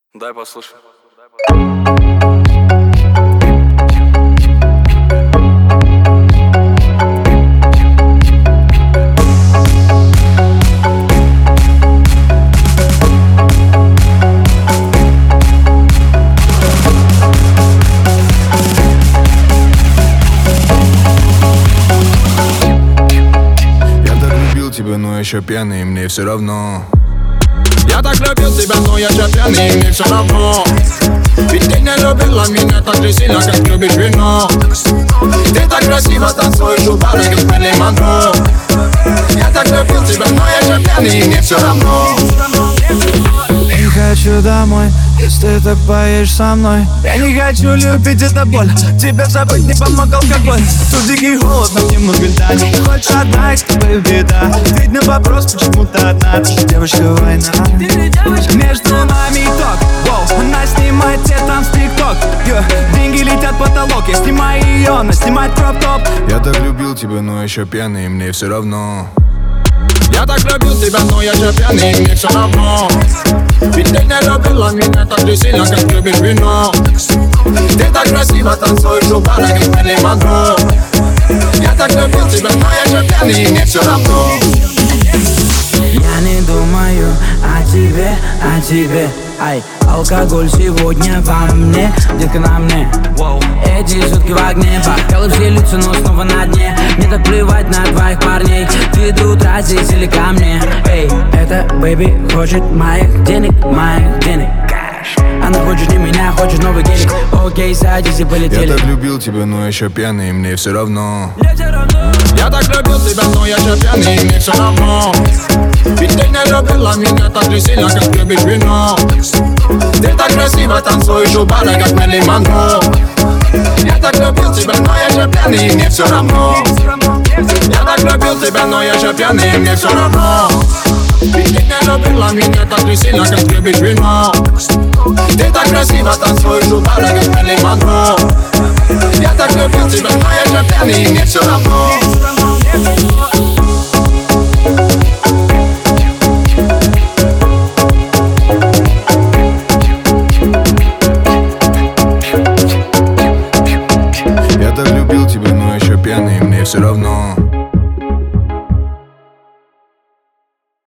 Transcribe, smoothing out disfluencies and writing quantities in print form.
Дай послушай. Тебя, но еще пьяный, мне все равно. Я так любил тебя, но я же пьяный, мне все равно. Ведь ты не любила меня так же сильно, как любишь вино. Ты так красиво танцуешь у бара, как Мэрилин Монро. Я так любил тебя, но я же пьяный, мне все равно. Не хочу домой, если ты так поешь со мной. Я не хочу любить, это боль. Тебе забыть не помог алкоголь. Тут дикий холод, но немного льда. Не хочешь одна, и с тобой беда. Видно вопрос, почему ты одна. Ты же девочка, война. Между нами ток, воу. Она снимает те там с тик-ток. Деньги летят в потолок. Я снимаю ее, она снимает кроп-топ. Я так любил тебя, но еще пьяный, мне все равно. Я так любил тебя, но я же пьяный, мне все равно. Ведь ты не любила меня так же сильно, как любишь вино. Ты так красиво танцуешь у бара, как Мэрилин Монро. Я так любил тебя, но я же пьяный, мне все равно. Я не думаю о тебе, ай. Алкоголь сегодня во мне, детка на мне. Эти сутки в огне, бокалы все лица, но снова на дне. Мне так плевать на твоих парней, ты до утра здесь или ко мне. Эй, эта бэйби хочет моих денег, Она хочет не меня, хочет новый гелик. Окей, садись и полетели. Я так любил тебя, но еще пьяный, мне все равно. Я так любил тебя, но я же пьяный, мне все равно. Ведь ты не любила меня так же сильно, как любишь вино. Ты так красиво танцуешь у бара, как Мэрилин Монро. Я так любил тебя, но я же пьяный, мне все равно. Я так любил тебя, но я же пьяный, мне все равно. Ведь ты не любила меня так же сильно, как любишь вино. Ты так красиво танцуешь у бара, как Мэрилин Монро. Я так любил тебя, но я же пьяный, мне все равно.